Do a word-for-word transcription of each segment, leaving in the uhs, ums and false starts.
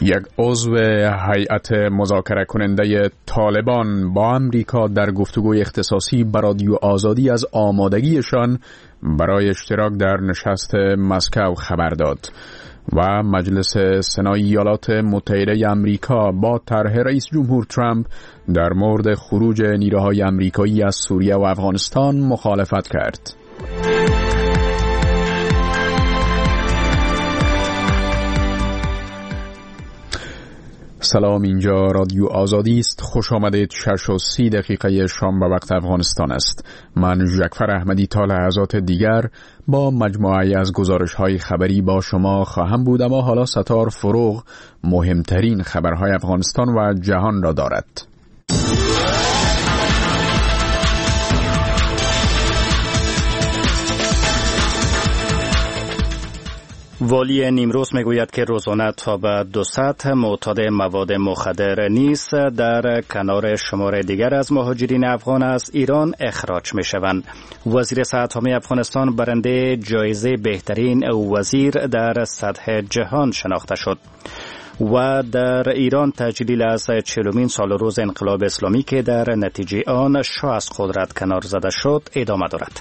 یک عضو هیئت مذاکره کننده طالبان با امریکا در گفتگوی اختصاصی با رادیو آزادی از آمادگیشان برای اشتراک در نشست مسکو خبر داد و مجلس سنای ایالات متحده امریکا با طرح رئیس جمهور ترامپ در مورد خروج نیروهای امریکایی از سوریه و افغانستان مخالفت کرد. سلام، اینجا رادیو آزادی است. خوش آمدید. شش و سی دقیقه شام به وقت افغانستان است. من جعفر احمدی تا لحظات دیگر با مجموعه از گزارش‌های خبری با شما خواهم بود، اما حالا ستار فروغ مهمترین خبرهای افغانستان و جهان را دارد. والی نیمروز میگوید که روزانه تا به دویست معتاد مواد مخدر نیز در کنار شمار دیگر از مهاجرین افغان از ایران اخراج می شوند. وزیر صحت عامه افغانستان برنده جایزه بهترین وزیر در سطح جهان شناخته شد و در ایران تجلیل از چهلمین سال روز انقلاب اسلامی که در نتیجه آن شاه از قدرت کنار زده شد ادامه دارد.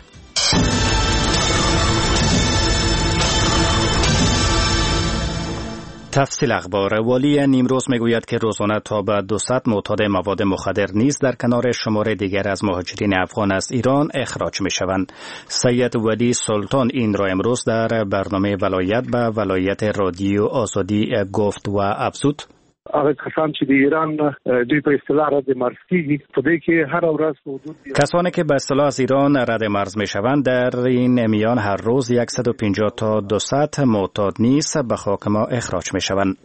تفصیل اخبار. والی نیمروز میگوید که روزانه تا به دویست معتاد مواد مخدر نیز در کنار شمار دیگر از مهاجرین افغان از ایران اخراج می شوند. سید ولی سلطان این را امروز در برنامه ولایت به ولایت رادیو آزادی گفت و افزود: هغه کسان چې د ایران دوی په اصطلاح رد مرز کیږي په دې کې هر ورځ حدود کسانی که به اصطلاح از ایران رد مرز می شوند در این میان هر روز صد و پنجاه تا دویست معتاد نیز به خاک ما اخراج می شوند.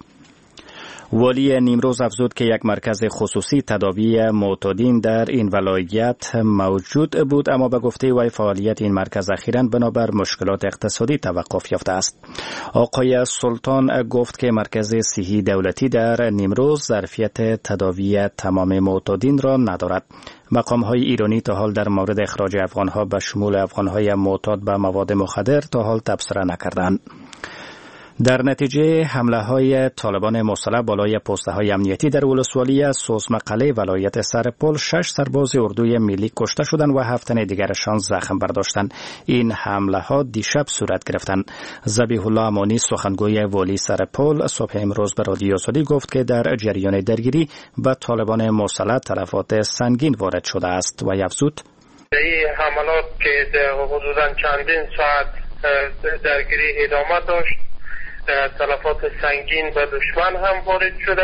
والی نیمروز افزود که یک مرکز خصوصی تداوی معتادین در این ولایت موجود بود، اما به گفته وی فعالیت این مرکز اخیراً بنابر مشکلات اقتصادی توقف یافته است. آقای سلطان گفت که مرکز صحی دولتی در نیمروز ظرفیت تداوی تمام معتادین را ندارد. مقام‌های ایرانی تا حال در مورد اخراج افغان‌ها به شمول افغان‌های معتاد به مواد مخدر تا حال تبصره نکردند. در نتیجه حمله های طالبان مسلح بالای پسته های امنیتی در ولسوالی سوزمقله ولایت سرپل شش سرباز اردوی ملی کشته شدند و هفت تن دیگرشان زخم برداشتند. این حمله ها دیشب صورت گرفتند. ذبیح الله امانی سخنگوی والی سرپل صبح امروز به رادیو آزادی گفت که در جریان درگیری به طالبان مسلح تلفات سنگین وارد شده است و افزود: این حملات که حدوداً چندین ساعت درگیری ادامه داشت، تلفات سنگین به دشمن هم وارد شده.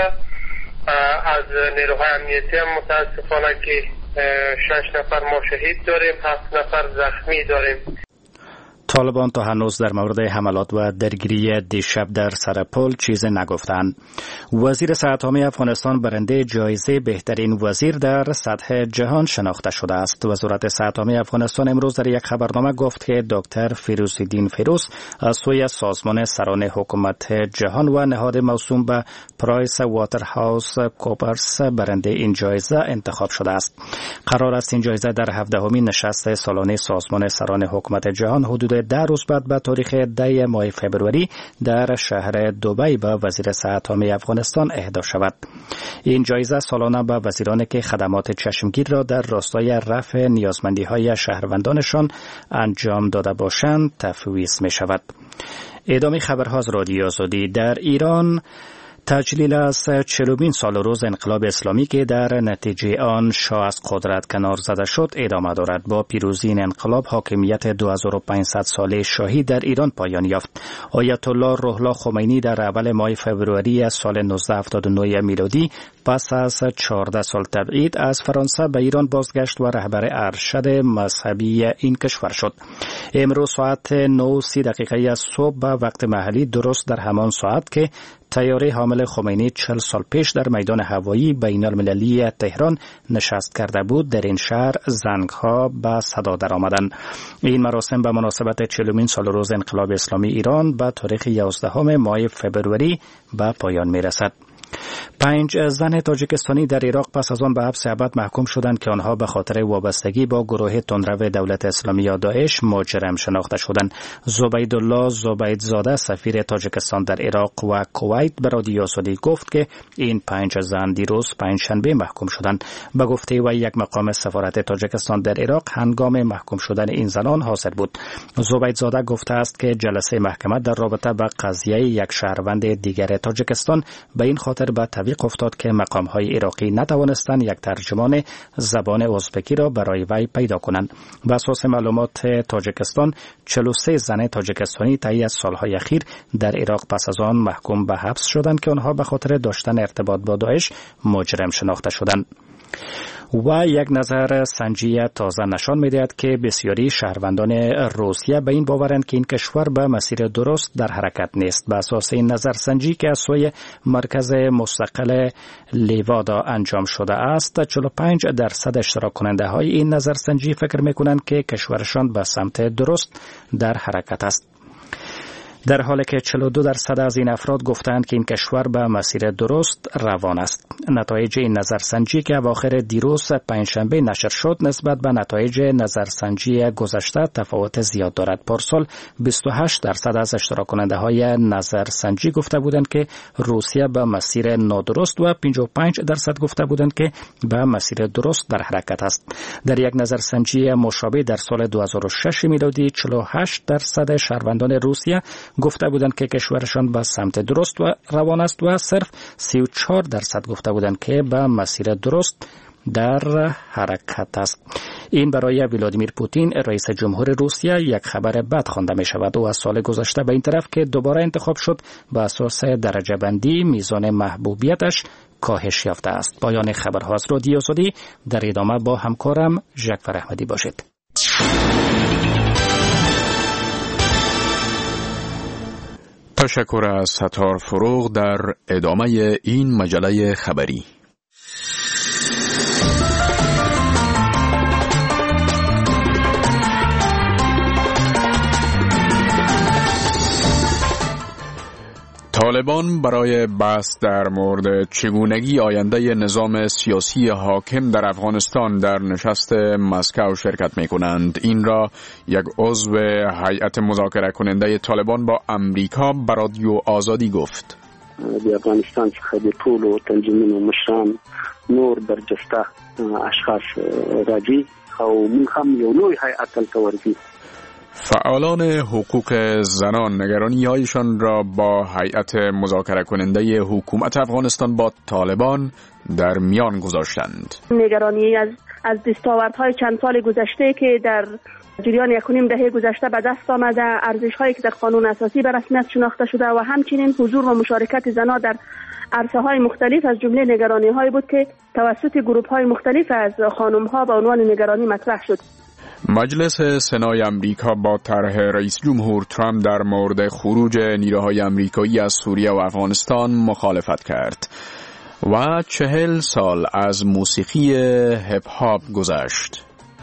از نیروهای امنیتی هم متاسفانه که شش نفر ما شهید داریم، هفت نفر زخمی داریم. طالبان تا هنوز در مورد حملات و درگیری دیشب در سرپل چیزی نگفتند. وزیر صحت عامه افغانستان برنده جایزه بهترین وزیر در سطح جهان شناخته شده است. وزارت صحت عامه افغانستان امروز در یک خبرنامه گفت که دکتر فیروزالدین فیروز از سوی سازمان سران حکومت جهان و نهاد موسوم به پرایس واترهاوس کوپرس برنده این جایزه انتخاب شده است. قرار است این جایزه در هفدهمین نشست سالانه سازمان سران حکومت جهان حدود ده روز بعد به تاریخ ده ماه فبروری در شهر دبی به وزیر صحت عامه افغانستان اهدا شود. این جایزه سالانه به وزیرانی که خدمات چشمگیر را در راستای رفع نیازمندی‌های شهروندانشان انجام داده باشند تفویض می شود. ادامه خبرها از رادیو آزادی. در ایران تجلیل از چهلمین سال روز انقلاب اسلامی که در نتیجه آن شاه از قدرت کنار زده شد ادامه دارد. با پیروزی این انقلاب حاکمیت دو هزار و پانصد ساله شاهی در ایران پایان یافت. آیت الله روح الله خمینی در اول ماه فوریه از سال نوزده هفتاد و نه میلادی پس از چهارده سال تبعید از فرانسه به ایران بازگشت و رهبر ارشد مذهبی این کشور شد. امروز ساعت نه و سی دقیقه از صبح به وقت محلی، درست در همان ساعت که طیاره حامل خمینی چهل سال پیش در میدان هوایی بین المللی تهران نشست کرده بود، در این شهر زنگ‌ها به صدا درآمدند. این مراسم به مناسبت چهلمین سال روز انقلاب اسلامی ایران به تاریخ یازدهم ماه فبروری به پایان می‌رسد. پنج زن تاجیکستانی در عراق پس از آن به حبس ابد محکوم شدند که آنها به خاطر وابستگی با گروه تندرو دولت اسلامی یا داعش مجرم شناخته شدند. زبیدالله زبیدزاده سفیر تاجیکستان در عراق و کویت به رادیو سعودی گفت که این پنج زن دیروز پنجشنبه محکوم شدند. به گفته و یک مقام سفارت تاجیکستان در عراق هنگام محکوم شدن این زنان حاضر بود. زبیدزاده گفته است که جلسه محکمه در رابطه با قضیه یک شهروند دیگر تاجیکستان به این خاطر به تعویق افتاد که مقام‌های عراقی نتوانستند یک ترجمان زبان ازبکی را برای وی پیدا کنند. بر اساس معلومات تاجیکستان چهل و سه زن تاجیکستانی طی از سالهای اخیر در عراق پس از آن محکوم به حبس شدند که آنها به خاطر داشتن ارتباط با داعش مجرم شناخته شدند. و یک نظر سنجی تازه نشان می‌دهد که بسیاری شهروندان روسیه به این باورند که این کشور به مسیر درست در حرکت نیست. به اساس این نظر سنجی که از سوی مرکز مستقل لیوادا انجام شده است، چهل و پنج درصد اشتراک کننده های این نظر سنجی فکر می‌کنند که کشورشان به سمت درست در حرکت است، در حالی که چهل و دو درصد از این افراد گفتند که این کشور به مسیر درست روان است. نتایج این نظرسنجی که اواخر دیروز پنجشنبه نشر شد نسبت به نتایج نظرسنجی گذشته تفاوت زیاد دارد. پارسال بیست و هشت درصد از اشتراک کننده های نظرسنجی گفته بودند که روسیه به مسیر نادرست و پنجاه و پنج درصد گفته بودند که به مسیر درست در حرکت است. در یک نظرسنجی مشابه در سال دو هزار و شش میلادی چهل و هشت درصد شهروندان روسیه گفته بودند که کشورشان به سمت درست و روان است و صرف سی و چهار درصد گفته بودند که به مسیر درست در حرکت است. این برای ولادیمیر پوتین رئیس جمهور روسیه یک خبر بد خوانده می شود. او از سال گذشته به این طرف که دوباره انتخاب شد به اساس درجه بندی میزان محبوبیتش کاهش یافته است. پایان خبرها از رادیو سعودی. در ادامه با همکارم جعفر احمدی باشید. تشکر از ستار فروغ در ادامه این مجله خبری. طالبان برای بحث در مورد چگونگی آینده نظام سیاسی حاکم در افغانستان در نشست مسکو شرکت می کنند. این را یک عضو هیئت مذاکره کننده طالبان با امریکا به رادیو آزادی گفت. د افغانستان څخه د ټولو تنظیمونو مشران نور برجسته اشخاص راځي او موږ هم یو لوی هیئت دلته ورځي. فعالان حقوق زنان نگرانی‌هایشان را با هیئت مذاکره کننده حکومت افغانستان با طالبان در میان گذاشتند. نگرانی از از دستاوردهای چند سال گذشته که در جریان یک و نیم دهه گذشته به دست آمده، ارزش‌هایی که در قانون اساسی به رسمیت شناخته شده و همچنین حضور و مشارکت زنان در عرصه‌های مختلف از جمله نگرانی‌هایی بود که توسط گروه‌های مختلف از خانم‌ها به عنوان نگرانی مطرح شد. مجلس سنای امریکا با طرح رئیس جمهور ترامپ در مورد خروج نیروهای امریکایی از سوریه و افغانستان مخالفت کرد و چهل سال از موسیقی هپ هاپ گذشت.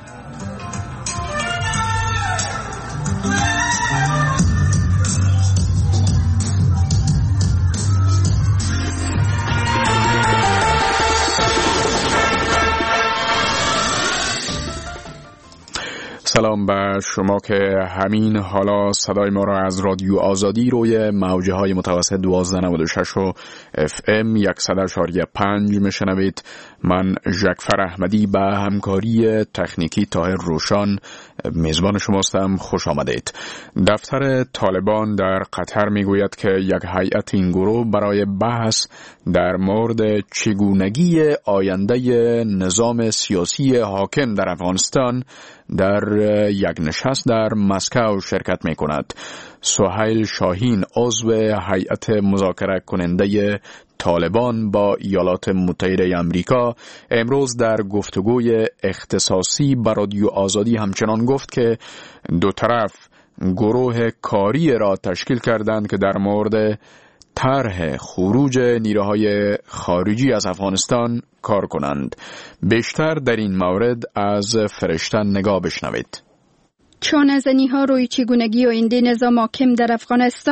سلام به شما که همین حالا صدای ما را از رادیو آزادی روی موجه های متوسط دوازده نود و شش و اف ام صد و چهار و پنج میشنوید. من جعفر احمدی به همکاری تکنیکی طاهر روشان میزبان شماستم. خوش آمدید. دفتر طالبان در قطر میگوید که یک هیئت این گروه برای بحث در مورد چگونگی آینده نظام سیاسی حاکم در افغانستان در یک نشست در مسکو شرکت می کند. سهیل شاهین عضو هیئت مذاکره کننده طالبان با ایالات متحده آمریکا امروز در گفتگوی اختصاصی با رادیو آزادی همچنان گفت که دو طرف گروه کاری را تشکیل کردند که در مورد طرح خروج نیروهای خارجی از افغانستان کار کنند. بیشتر در این مورد از فرشته نگاه بشنوید. چانه‌زنی‌ها روی چگونگی آینده نظام حاکم در افغانستان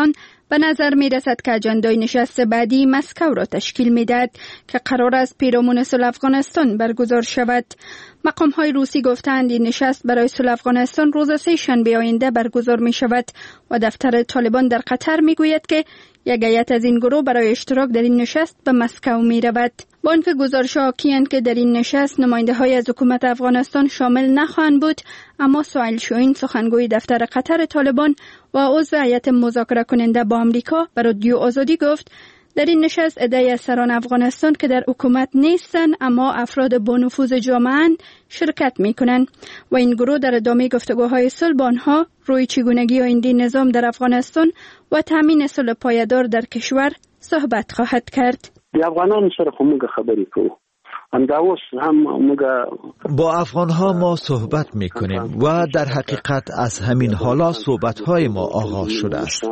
به نظر می رسد که اجندای نشست بعدی مسکو را تشکیل می دهد که قرار است پیرامون صلح افغانستان برگزار شود. مقام های روسی گفتند این نشست برای صلح افغانستان روز سه شنبه آینده برگزار می شود و دفتر طالبان در قطر می گوید که یک هیئت از این گروه برای اشتراک در این نشست به مسکو می رود. با آنکه گزارش‌ها حاکی‌اند که در این نشست نماینده های از حکومت افغانستان شامل نخواهند بود، اما سهیل شاهین سخنگوی دفتر قطر طالبان و عضو هیئت مذاکره کننده با آمریکا به رادیو آزادی گفت در این نشست عده‌ای از سران افغانستان که در حکومت نیستند اما افراد با نفوذ جامعه‌اند شرکت می‌کنند و این گروه در ادامه گفتگوهای صلح با آنها روی چگونگی آینده نظام در افغانستان و تامین صلح پایدار در کشور صحبت خواهد کرد. د افغانانو سره خو موږ خبرې کوو. همداوس هم موږ با افغانها ما صحبت میکنیم و در حقیقت از همین حالا صحبتهای ما آغاز شده است.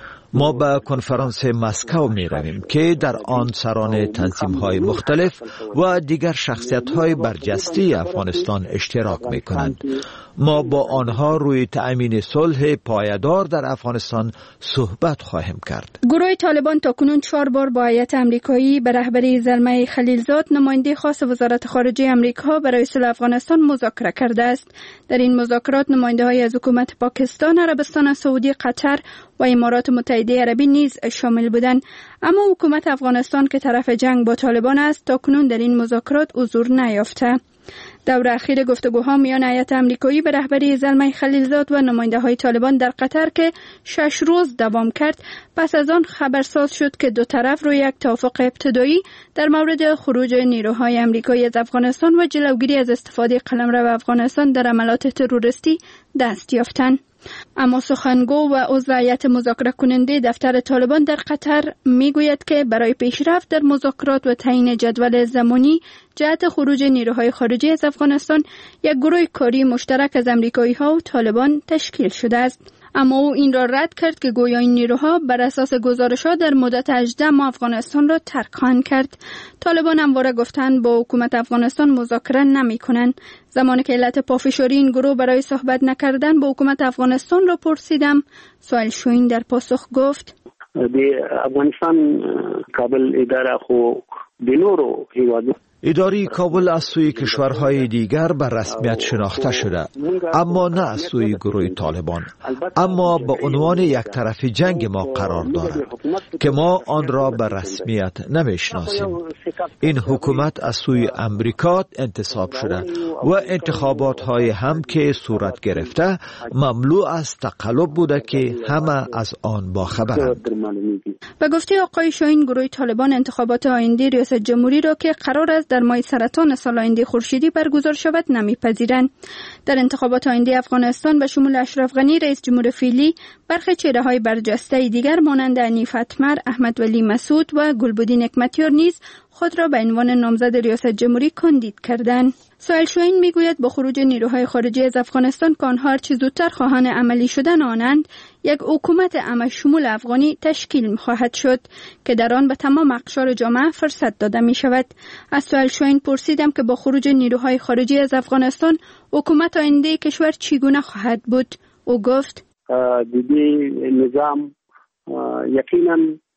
ما به کنفرانس مسکو می رویم که در آن سران تنظیم‌های مختلف و دیگر شخصیت‌های برجسته افغانستان اشتراک می کنند. ما با آنها روی تأمین صلح پایدار در افغانستان صحبت خواهیم کرد. گروه طالبان تاکنون چهار بار با هیئت آمریکایی به رهبری زلمه خلیلزاد نماینده خاص وزارت خارجه آمریکا برای صلح افغانستان مذاکره کرده است. در این مذاکرات نماینده‌های از حکومت پاکستان، عربستان سعودی، قطر و امارات متحده عربی نیز شامل بودند، اما حکومت افغانستان که طرف جنگ با طالبان است تاکنون در این مذاکرات حضور نیافته. دور اخیر گفتگوها میان هیئت آمریکایی به رهبری زلمه خلیلزاد و نماینده‌های طالبان در قطر که شش روز دوام کرد، پس از آن خبرساز شد که دو طرف روی یک توافق ابتدایی در مورد خروج نیروهای آمریکایی از افغانستان و جلوگیری از استفاده قلمرو افغانستان در عملیات تروریستی دست یافتند. اما سخنگو و عضو هیئت مذاکره کننده دفتر طالبان در قطر میگوید که برای پیشرفت در مذاکرات و تعیین جدول زمانی جهت خروج نیروهای خارجی از افغانستان یک گروه کاری مشترک از امریکایی ها و طالبان تشکیل شده است. اما او این را رد کرد که گویا این نیروها بر اساس گزارش‌ها در مدت هجده ماه افغانستان را ترک خواهند کرد. طالبان همواره گفتند با حکومت افغانستان مذاکره نمی‌کنند. زمانی که علت پافشاری این گروه برای صحبت نکردن با حکومت افغانستان را پرسیدم، سهیل شاهین در پاسخ گفت: د افغانستان کابل اداره خو د نورو هیوادو اداره کابل از سوی کشورهای دیگر به رسمیت شناخته شده، اما نه از سوی گروه طالبان، اما به عنوان یک طرف جنگ ما قرار دارد که ما آن را به رسمیت نمیشناسیم. این حکومت از سوی امریکا انتصاب شده و انتخابات های هم که صورت گرفته مملو از تقلب بوده که همه از آن باخبرند. به گفته آقای شاهین، گروه طالبان انتخابات آینده ریاست جمهوری را که قرار است در ماه سرطان سال آینده خورشیدی برگزار شود نمیپذیرند. در انتخابات آینده افغانستان به شمول اشرف غنی رئیس جمهور فعلی، برخی چهره‌های برجسته دیگر مانند حنیف اتمر، احمد ولی مسعود و گلبدین حکمتیار نیز خود را به عنوان نامزد ریاست جمهوری کاندید کردند. سهیل شاهین میگوید با خروج نیروهای خارجی از افغانستان که آنها هرچه زودتر خواهان عملی شدن آنند، یک حکومت عام شمول افغانی تشکیل خواهد شد که در آن به تمام اقشار جامعه فرصت داده می شود. از سهیل شاهین پرسیدم که با خروج نیروهای خارجی از افغانستان حکومت آینده کشور چگونه خواهد بود. او گفت: دیدی نظام یقینا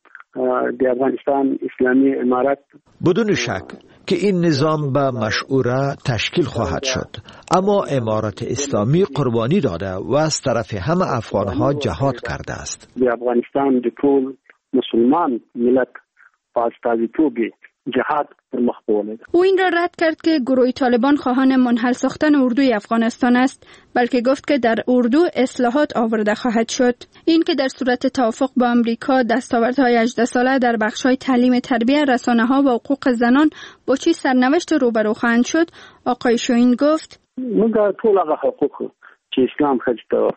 د افغانستان اسلامی امارت بدون شک که این نظام به مشعوره تشکیل خواهد شد، اما امارت اسلامی قربانی داده و از طرف همه افغانها جهاد کرده است. د افغانستان د ټول مسلمان ملت په استازیتوب جهاد پر مخ بوله. او این را رد کرد که گروه طالبان خواهان منحل ساختن اردوی افغانستان است، بلکه گفت که در اردو اصلاحات آورده خواهد شد. این که در صورت توافق با امریکا دستاوردهای هجده ساله در بخش‌های تعلیم، تربیت، رسانه‌ها و حقوق زنان با چی سرنوشت روبرو خواهند شد، آقای شاهین گفت: موږ ټول هغه حقوق چې اسلام خجته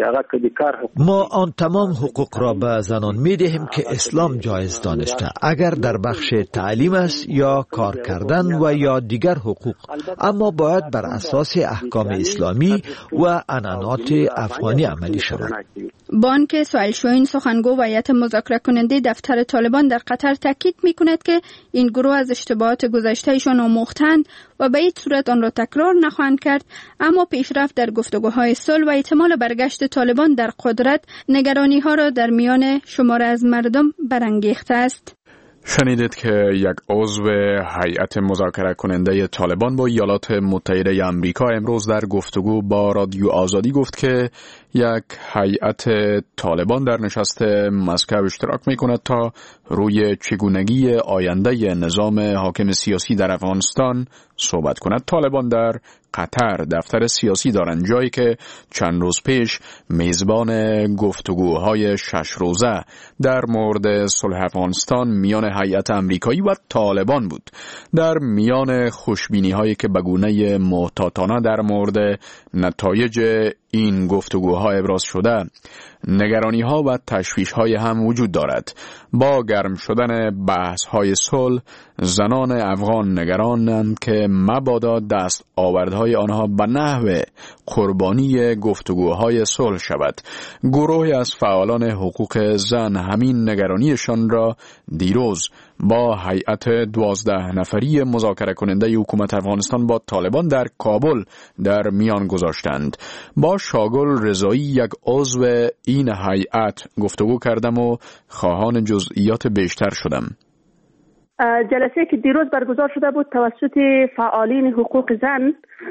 ما آن تمام حقوق را به زنان می دهیم که اسلام جایز دانسته، اگر در بخش تعلیم است یا کار کردن و یا دیگر حقوق، اما باید بر اساس احکام اسلامی و عنعنات افغانی عملی شود. با آنکه سهیل شاهین سخنگو و هیئت مذاکره کننده دفتر طالبان در قطر تاکید می کند که این گروه از اشتباهات گذشتهشان آموختند و به این صورت آن را تکرار نخواهند کرد، اما پیشرفت در گفتگوهای صلح و احتمال برگشت طالبان در قدرت نگرانی ها را در میان شمار از مردم برانگیخته است. شنیدید که یک عضو هیئت مذاکره کننده طالبان با ایالات متحده آمریکا امروز در گفتگو با رادیو آزادی گفت که یک هیئت طالبان در نشست مسکو اشتراک می کند تا روی چگونگی آینده نظام حاکم سیاسی در افغانستان صحبت کند. طالبان در قطر دفتر سیاسی دارند، جایی که چند روز پیش میزبان گفتگوهای شش روزه در مورد صلح افغانستان میان هیئت آمریکایی و طالبان بود. در میان خوشبینی هایی که به گونه محتاطانه در مورد نتایج این گفتگوها ابراز شده، نگرانی ها و تشویش های هم وجود دارد. با گرم شدن بحث های صلح، زنان افغان نگرانند که مبادا دست آوردهای آنها به نحو قربانی گفتگوهای صلح شود. گروهی از فعالان حقوق زن همین نگرانیشان را دیروز با هیئت دوازده نفری مذاکره کننده حکومت افغانستان با طالبان در کابل در میان گذاشتند. با شاگل رضایی، یک عضو این هیئت، گفتگو کردم و خواهان جزئیات بیشتر شدم. جلسه که دیروز برگزار شده بود توسط فعالین حقوق زن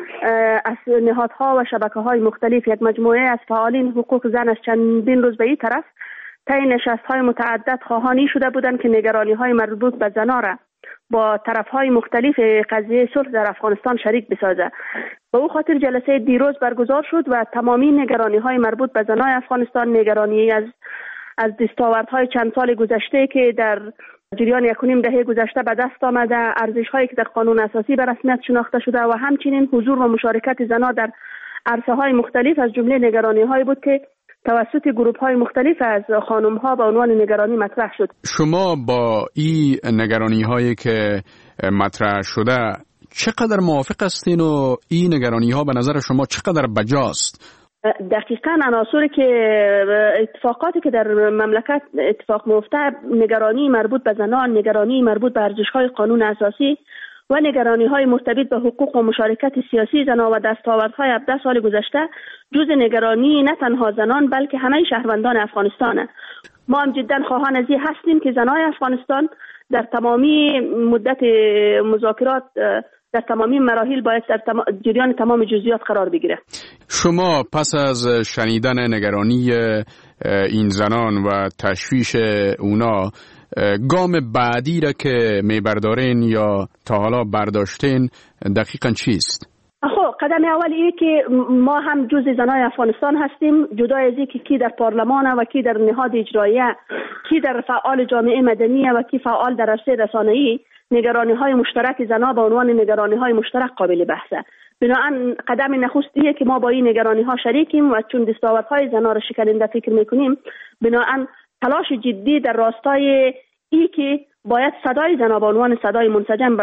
از نهادها و شبکه‌های مختلف، یک مجموعه از فعالین حقوق زن از چندین روز به این طرف طی نشست‌های متعدد خواهانی شده بودند که نگرانی‌های مربوط به زنان را با طرف‌های مختلف قضیه صلح در افغانستان شریک بسازد. به او خاطر جلسه دیروز برگزار شد و تمامی نگرانی‌های مربوط به زنان افغانستان، نگرانی از از دستاوردهای چند سال گذشته که در جریان یک و نیم دهه گذشته به دست آمده، ارزش‌هایی که در قانون اساسی به رسمیت شناخته شده و همچنین حضور و مشارکت زنان در عرصه‌های مختلف از جمله نگرانی‌هایی بود که توسط گروه‌های مختلف از خانم‌ها به عنوان نگرانی مطرح شد. شما با این نگرانی‌هایی که مطرح شده چقدر موافق هستین و این نگرانی‌ها به نظر شما چقدر بجاست؟ دقیقاً عناصری که اتفاقاتی که در مملکت اتفاق میفته، نگرانی مربوط به زنان، نگرانی مربوط به ارزش‌های قانون اساسی و نگرانی‌های مرتبط به حقوق و مشارکت سیاسی زنان و دستاوردهای هفده سال گذشته جز نگرانی نه تنها زنان بلکه همه شهروندان افغانستانه. ما هم جدا خواهان از این هستیم که زنان افغانستان در تمامی مدت مذاکرات در تمامی مراحل باید در تم... جریان تمام جزئیات قرار بگیره. شما پس از شنیدن نگرانی این زنان و تشویش اونا، گام بعدی را که میبردارین یا تا حالا برداشتین دقیقاً چیست؟ خب قدم اول اینه که ما هم جزء زنای افغانستان هستیم، جدا از اینکه کی در پارلمان و کی در نهاد اجراییه، کی در فعال جامعه مدنی و کی فعال در عرصه رسانه‌ای، نگرانی‌های مشترک زنها به عنوان نگرانی‌های مشترک قابل بحثه. بنابراین قدم نخستیه که ما با این نگرانی‌ها شریکیم و چون دستاوردهای زنها را شکننده فکر می‌کنیم، بنابراین تلاش جدی در راستای ای که باید صدای زنها به عنوان صدای منسجم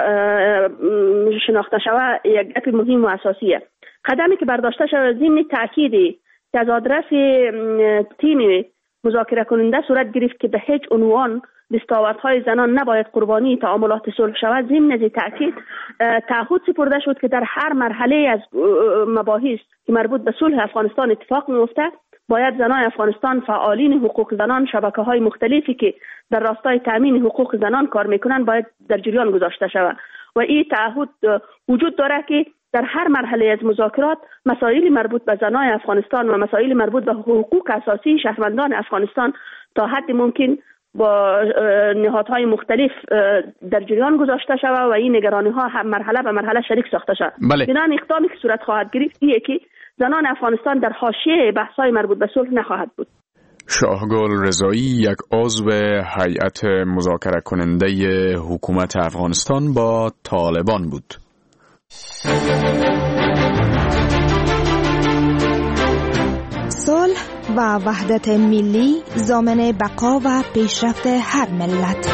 شناخته شود یک گپ مهم و اساسیه. قدمی که برداشته شده ضمن تأکیدی که از آدرس تیم مذاکره کننده صورت گرفت که به هیچ عنوان دستاوردهای زنان نباید قربانی تعاملات صلح شود. ضمن از تأکید تعهد سپرده شد که در هر مرحله از مباحث که مربوط به صلح افغانستان اتفاق میفته باید زنان افغانستان، فعالین حقوق زنان، شبکه‌های مختلفی که در راستای تأمین حقوق زنان کار میکنن باید در جریان گذاشته شود و این تعهد وجود داره که در هر مرحله از مذاکرات مسائل مربوط به زنان افغانستان و مسائل مربوط به حقوق اساسی شهروندان افغانستان تا حد ممکن با نهادهای مختلف در جریان گذاشته شود و این نگرانی‌ها هم مرحله به مرحله شریک ساخته شود. بنابراین اقدامی که صورت خواهد گرفت اینه که زنان افغانستان در حاشیه بحث‌های مربوط به صلح نخواهد بود. شاهگل رضایی، یک عضو هیئت مذاکره کننده حکومت افغانستان با طالبان بود. صلح و وحدت ملی ضامن بقا و پیشرفت هر ملت.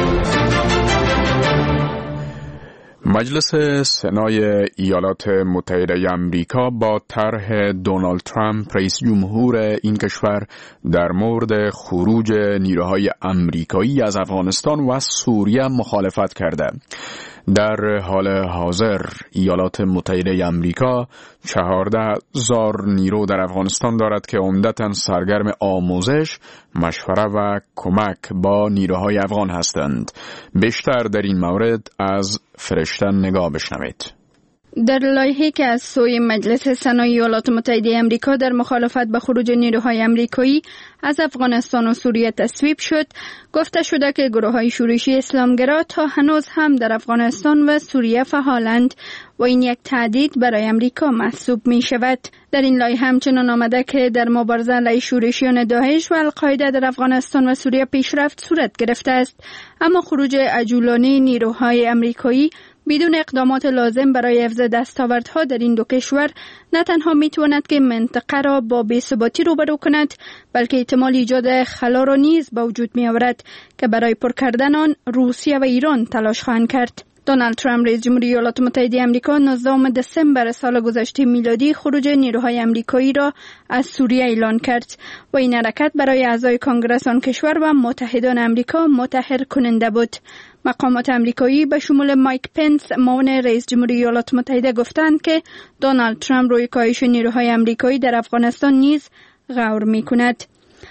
مجلس سنای ایالات متحده آمریکا با طرح دونالد ترامپ رئیس جمهور این کشور در مورد خروج نیروهای آمریکایی از افغانستان و سوریه مخالفت کرده. در حال حاضر ایالات متحده امریکا چهارده هزار نیرو در افغانستان دارد که عمدتاً سرگرم آموزش، مشوره و کمک با نیروهای افغان هستند. بیشتر در این مورد از فرشته نگاه بشنوید. در لایحه‌ای که از سوی مجلس سنا ایالات متحده آمریکا در مخالفت به خروج نیروهای آمریکایی از افغانستان و سوریه تصویب شد، گفته شده که گروه‌های شورشی اسلامگرا تا هنوز هم در افغانستان و سوریه فعالند و این یک تهدید برای آمریکا محسوب می شود. در این لایحه همچنان آمده که در مبارزه علیه شورشیان داعش و القاعده در افغانستان و سوریه پیشرفت صورت گرفته است، اما خروج عجولانه نیروهای آمریکایی بدون اقدامات لازم برای حفظ دستاوردها در این دو کشور نه تنها میتواند که منطقه را با بی‌ثباتی روبرو کند، بلکه احتمال ایجاد خلا را نیز به وجود می آورد که برای پر کردن آن روسیه و ایران تلاش خواهند کرد. دونالد ترامپ رئیس جمهوری ایالات متحده آمریکا نوزدهم دسامبر سال گذشته میلادی خروج نیروهای آمریکایی را از سوریه اعلان کرد و این حرکت برای اعضای کنگره آن کشور و متحدان آمریکا متحر کننده بود. مقامات آمریکایی به شمول مایک پنس معاون رئیس جمهوری ایالات متحده گفتند که دونالد ترامپ روی کاهش نیروهای آمریکایی در افغانستان نیز غور می‌کند.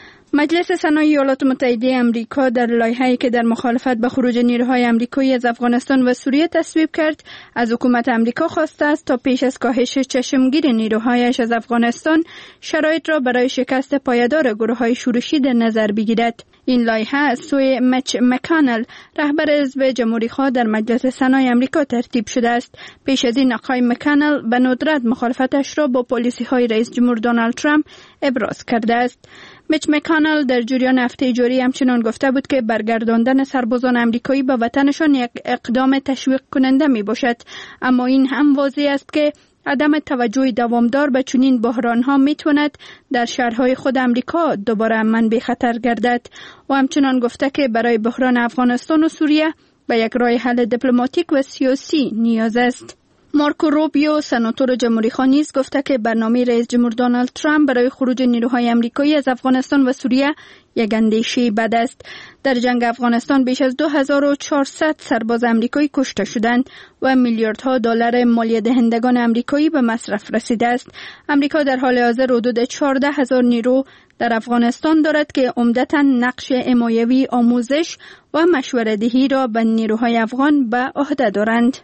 مجلس سنا ایالات متحده آمریکا در لایحه‌ای که در مخالفت به خروج نیروهای آمریکایی از افغانستان و سوریه تصویب کرد، از حکومت آمریکا خواسته است تا پیش از کاهش چشمگیر نیروهایش از افغانستان شرایط را برای شکست پایدار گروه‌های شورشی در نظر بگیرد. این لایحه از سوی مچ مکانل رهبر حزب جمهوری‌خواه در مجلس سنای آمریکا ترتیب شده است. پیش از این آقای مکانل به ندرت مخالفتش را با پالیسی‌های رئیس جمهور دونالد ترامپ ابراز کرده است. میچ مکانل در جریان هفته جاری همچنان گفته بود که برگرداندن سربازان آمریکایی به وطنشان یک اقدام تشویق کننده می باشد، اما این هم واضح است که عدم توجه دوامدار به چنین بحران‌ها می‌تواند در شهرهای خود آمریکا دوباره منبع خطر گردد و همچنان گفته که برای بحران افغانستان و سوریه به یک راه حل دیپلماتیک و سیاسی نیاز است. مارکو روبیو سناتور جمهوری‌خواه نیز گفته که برنامه رئیس جمهور دونالد ترامپ برای خروج نیروهای آمریکایی از افغانستان و سوریه یک اندیشه بد است. در جنگ افغانستان بیش از دو هزار و چهارصد سرباز آمریکایی کشته شدند و میلیاردها دلار مالیه دهندگان آمریکایی به مصرف رسیده است. آمریکا در حال حاضر حدود چهارده هزار نیرو در افغانستان دارد که عمدتاً نقش حمایوی، آموزش و مشوره‌دهی را به نیروهای افغان به عهده دارند.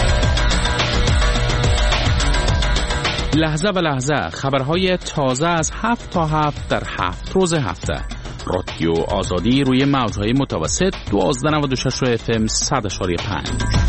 لحظه به لحظه خبرهای تازه از هفت تا هفت در هفت روز هفته. رادیو آزادی روی موجهای متوسط دوازده و نود و شش اف ام صد اشاری پنج.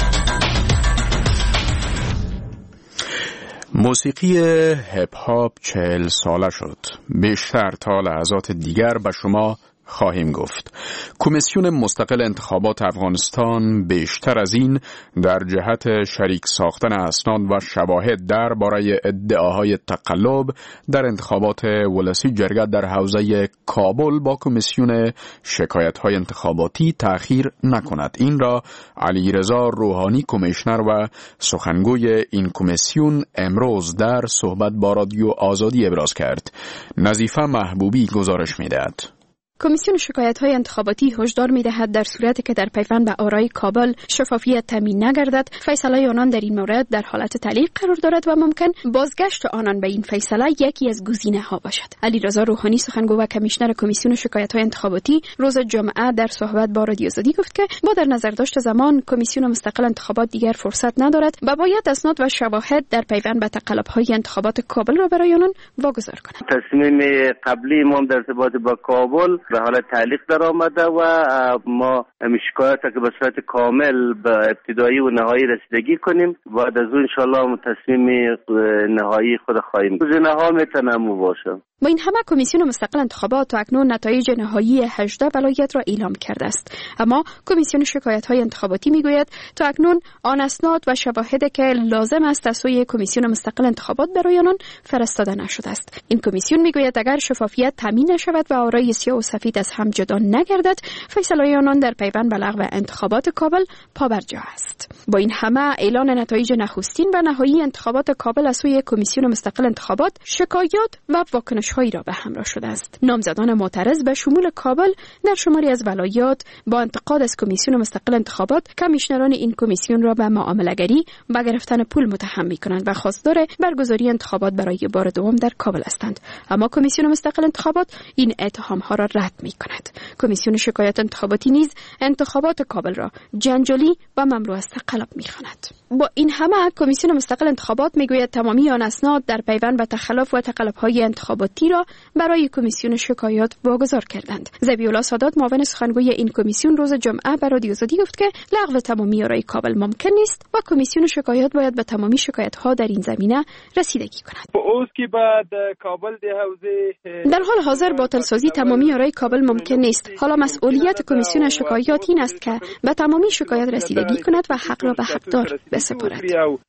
موسیقی هپ هاپ چهل ساله شد. بیشتر تا لحظات دیگر به شما خواهیم گفت. کمیسیون مستقل انتخابات افغانستان بیشتر از این در جهت شریک ساختن اسناد و شواهد درباره ادعاهای تقلب در انتخابات ولسی جرگه در حوزه کابل با کمیسیون شکایت‌های انتخاباتی تأخیر نکند. این را علیرضا روحانی کمیشنر و سخنگوی این کمیسیون امروز در صحبت با رادیو آزادی ابراز کرد. نظیفه محبوبی گزارش می‌دهد. کمیسیون شکایت‌های انتخاباتی هشدار می‌دهد در صورتی که در پیوند به آرای کابل شفافیت تامین نگردد، فیصله آنان در این مورد در حالت تعلیق قرار دارد و ممکن بازگشت آنان به این فیصله یکی از گزینه‌ها باشد. علیرضا روحانی سخنگو و کمیشنر کمیسیون شکایت‌های انتخاباتی روز جمعه در صحبت با رادیو آزادی گفت که با در نظر داشت زمان کمیسیون مستقل انتخابات دیگر فرصت ندارد و باید اسناد و شواهد در پیوند به تقلب‌های انتخابات کابل را برای آنان واگذار کند. تصمیم قبلی ما در ارتباط با کابل به حال تعلیق در آمده و ما شکایت که به صورت کامل به ابتدایی و نهایی رسیدگی کنیم و از اون انشالله تصمیم نهایی خود خواهیم. گزینه ها میتونم باشه. با این همه کمیسیون مستقل انتخابات تا اکنون نتایج نهایی هجده ولایت را اعلام کرده است، اما کمیسیون شکایت‌های انتخاباتی میگوید تا اکنون آن اسناد و شواهدی که لازم است از سوی کمیسیون مستقل انتخابات برای آنان فرستاده نشده است. این کمیسیون میگوید اگر شفافیت تامین نشود و آرای سیاه و سفید از هم جدا نگردد، فیصله آنان در پیوند به لغو انتخابات کابل پابرجا است. با این همه اعلان نتایج نخستین و نهایی انتخابات کابل از سوی کمیسیون مستقل انتخابات، شکایات و واکنش تلاش‌هایی را به همراه شده است. نامزدان معترض به شمول کابل در شماری از ولایات با انتقاد از کمیسیون مستقل انتخابات کمیشنران این کمیسیون را به معامله‌گری و گرفتن پول متهم می‌کنند و خواستار برگزاری انتخابات برای بار دوم در کابل هستند. اما کمیسیون مستقل انتخابات این اتهام‌ها را رد می‌کند. کمیسیون شکایات انتخاباتی نیز انتخابات کابل را جنجالی و مملو از تقلب می‌خواند. با این همه کمیسیون مستقل انتخابات میگوید تمامی آن اسناد در پیوند به تخلف و تقلب‌های انتخاباتی را برای کمیسیون شکایات واگذار کردند. ذبیح‌الله سادات معاون سخنگوی این کمیسیون روز جمعه به رادیو آزادی گفت که لغو تمامی آرای کابل ممکن نیست و کمیسیون شکایات باید به تمامی شکایت‌ها در این زمینه رسیدگی کند. در حال حاضر باطل‌سازی تمامی آرای کابل ممکن نیست. حالا مسئولیت کمیسیون شکایات این است که به تمامی شکایات رسیدگی کند و حق را به حقدار بسپارد.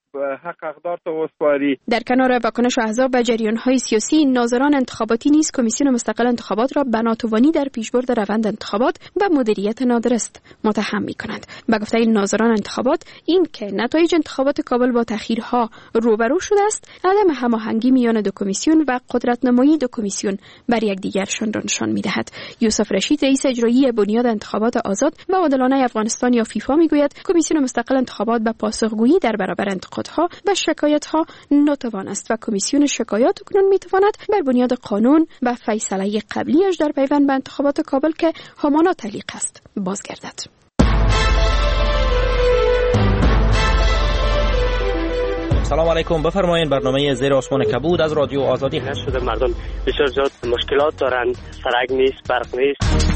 در کنار واکنش احزاب و جریان‌های سیاسی، ناظران انتخاباتی نیز کمیسیون مستقل انتخابات را به ناتوانی در پیشبرد روند انتخابات و مدیریت نادرست متهم می‌کنند. به گفته این ناظران انتخابات، این که نتایج انتخابات کابل با تأخیرها روبرو شده است، عدم هماهنگی میان دو کمیسیون و قدرت‌نمایی دو کمیسیون بر یکدیگرشان را نشان می‌دهد. یوسف رشید، رئیس اجرایی بنیاد انتخابات آزاد و عادلانه افغانستان یا فیفا میگوید کمیسیون مستقل انتخابات به پاسخگویی در برابر انتقادها و شکایت‌ها ناتوان است و کمیسیون شکایات اکنون می‌تواند بر بنیاد قانون و فیصله قبلیش در پیوند به انتخابات کابل که همانا تعلیق است بازگردد. سلام علیکم، بفرمایید. برنامه زیر آسمان کبود از رادیو آزادی هست. شده مردم بسیار زیاد مشکلات دارند، سرک نیست، برق نیست.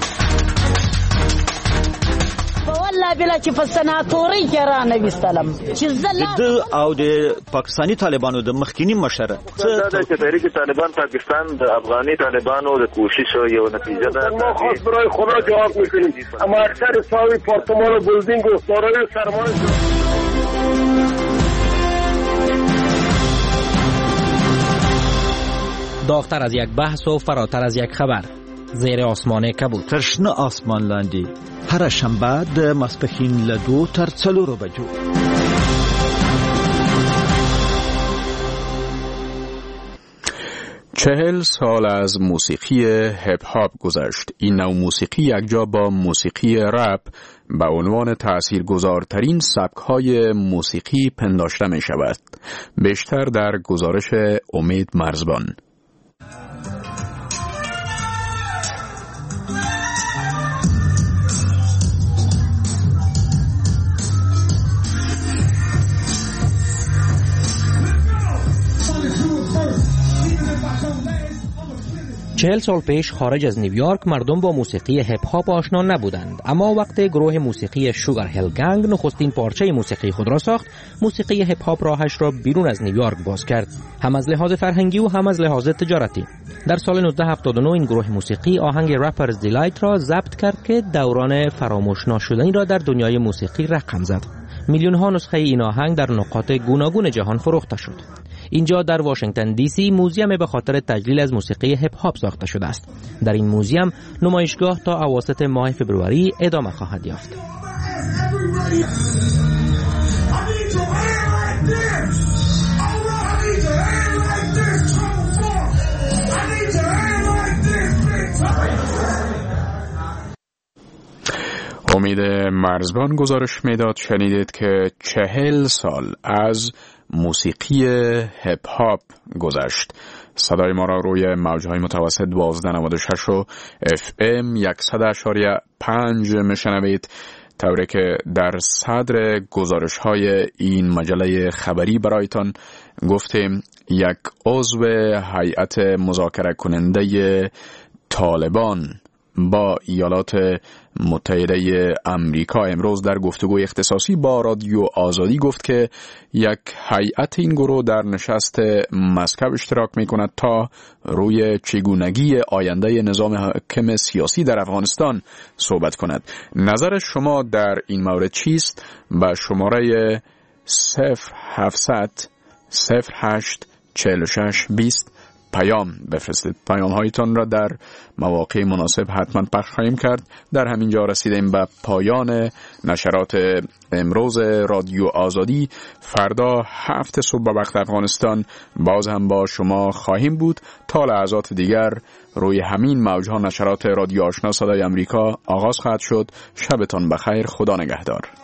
والله بلا چې په سناتوري کې را نه وستلم چې زله د او د پاکستانی طالبانو د مخکینی مشره دا چې تحریک طالبان پاکستان د افغاني طالبانو د کوشش یو نتیجه ده. ما خاص برای خدا جواب میکنیم، اما اکثر ساوی پارتمان و بلدینگ و سارای سرمایه داغتر از یک بحث و فراتر از یک خبر. زیر آسمان کبود. تشنه آسمان لاندی هر شنبه د ماسپښین له دو تر څلورو بجو. چهل سال از موسیقی هپ هاپ گذشت. این نوع موسیقی یکجا با موسیقی رپ به عنوان تأثیرگذارترین سبک‌های موسیقی پنداشته می شود. بیشتر در گزارش امید مرزبان. چهل سال پیش خارج از نیویورک مردم با موسیقی هپ هاپ آشنا نبودند، اما وقتی گروه موسیقی شوگر هیل گنگ نخستین پارچه موسیقی خود را ساخت، موسیقی هپ هاپ راهش را بیرون از نیویورک باز کرد، هم از لحاظ فرهنگی و هم از لحاظ تجارتی. در سال نوزده هفتاد و نه این گروه موسیقی آهنگ رپرز دیلایت را ضبط کرد که دوران فراموش ناشدنی را در دنیای موسیقی رقم زد. میلیون ها نسخه این آهنگ در نقاط گوناگون جهان فروخته شد. اینجا در واشنگتن دی سی موزیم به خاطر تجلیل از موسیقی هپ هاپ ساخته شده است. در این موزیم نمایشگاه تا اواسط ماه فوریه ادامه خواهد یافت. امید مرزبان گزارش میداد. شنیدید که چهل سال از موسیقی هپ هاپ گذشت. صدای ما را روی موجهای متوسط دوازده نود و شش و اف ام صد و پنج میشنوید، طوری که در صدر گزارش های این مجله خبری برایتان گفتیم یک عضو هیئت مذاکره کننده طالبان با ایالات متحده امریکا امروز در گفتگوی اختصاصی با رادیو آزادی گفت که یک هیئت این گروه در نشست مسکو اشتراک می کند تا روی چگونگی آینده نظام حاکم سیاسی در افغانستان صحبت کند. نظر شما در این مورد چیست؟ به شماره صفر هفتصد صفر هشت چهل و شش بیست پیام بفرستید. پیام هایتان را در مواقع مناسب حتما پخش خواهیم کرد. در همین جا رسیدیم به پایان نشرات امروز رادیو آزادی. فردا هفت صبح به وقت افغانستان باز هم با شما خواهیم بود. تا لحظات دیگر روی همین موجها نشرات رادیو آشنا صدای امریکا آغاز خواهد شد. شبتان بخیر. خدا نگهدار.